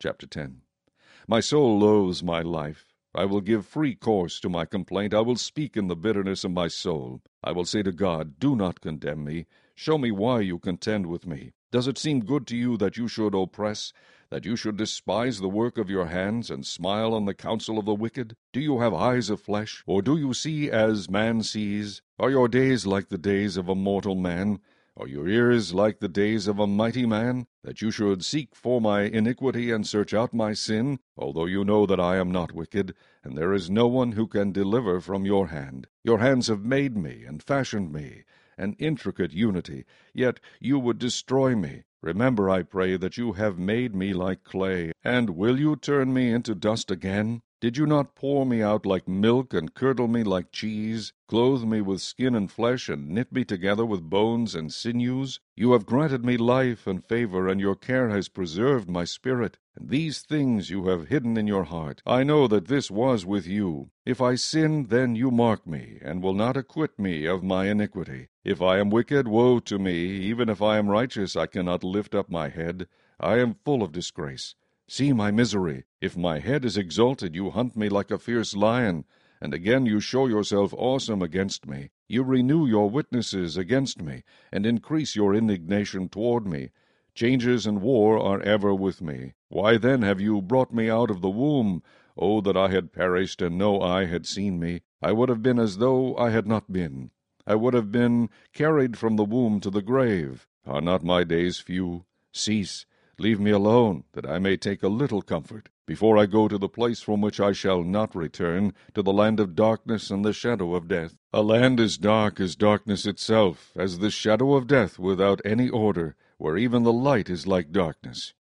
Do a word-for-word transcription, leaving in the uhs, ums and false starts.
Chapter ten. My soul loathes my life. I will give free course to my complaint. I will speak in the bitterness of my soul. I will say to God, do not condemn me. Show me why you contend with me. Does it seem good to you that you should oppress, that you should despise the work of your hands, and smile on the counsel of the wicked? Do you have eyes of flesh, or do you see as man sees? Are your days like the days of a mortal man? Are your ears like the days of a mighty man, that you should seek for my iniquity and search out my sin, although you know that I am not wicked, and there is no one who can deliver from your hand? Your hands have made me and fashioned me, an intricate unity, yet you would destroy me. Remember, I pray, that you have made me like clay, and will you turn me into dust again? Did you not pour me out like milk, and curdle me like cheese, clothe me with skin and flesh, and knit me together with bones and sinews? You have granted me life and favor, and your care has preserved my spirit. And these things you have hidden in your heart. I know that this was with you. If I sin, then you mark me, and will not acquit me of my iniquity. If I am wicked, woe to me. Even if I am righteous, I cannot lift up my head. I am full of disgrace. See my misery. If my head is exalted, you hunt me like a fierce lion, and again you show yourself awesome against me. You renew your witnesses against me, and increase your indignation toward me. Changes and war are ever with me. Why then have you brought me out of the womb? Oh, that I had perished, and no eye had seen me. I would have been as though I had not been. I would have been carried from the womb to the grave. Are not my days few? Cease. Leave me alone, that I may take a little comfort, before I go to the place from which I shall not return, to the land of darkness and the shadow of death. A land as dark as darkness itself, as the shadow of death without any order, where even the light is like darkness.